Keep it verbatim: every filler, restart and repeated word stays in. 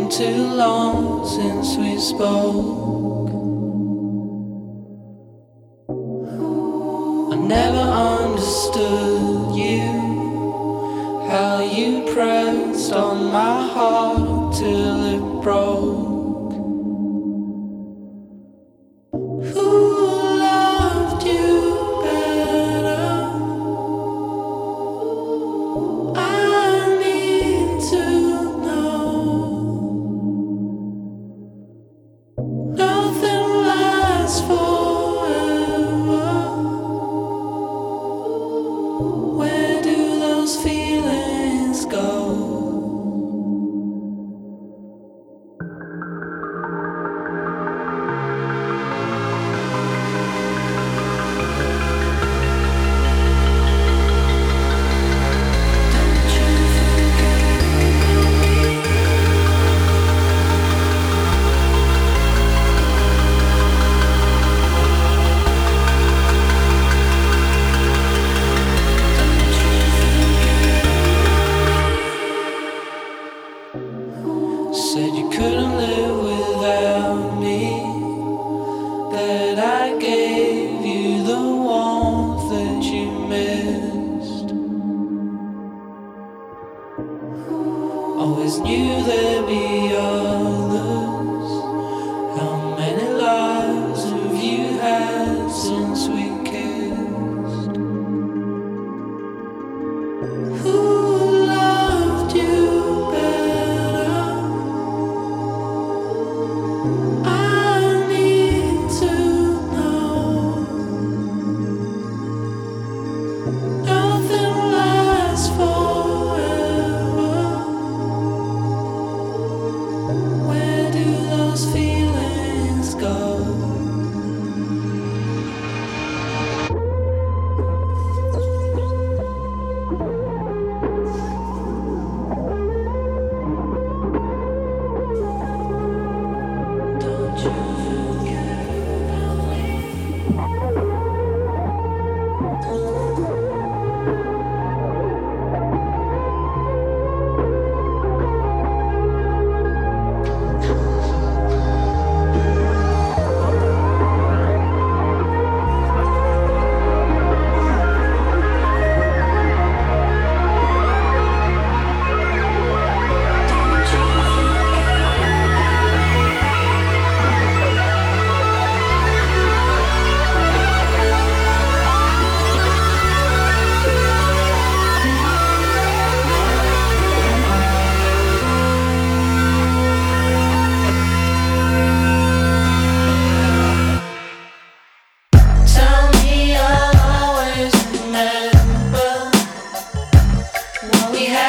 too long since we spoke. I never understood you, how you pressed on my heart till it broke. Said you couldn't live without me, that I gave you the warmth that you missed. Always knew there'd be others. How many lives have you had since we kissed? Who loved you better? I need to know. Nothing lasts forever. Where do those feelings go? Don't you forget about me. Tell me I'll always remember what we had.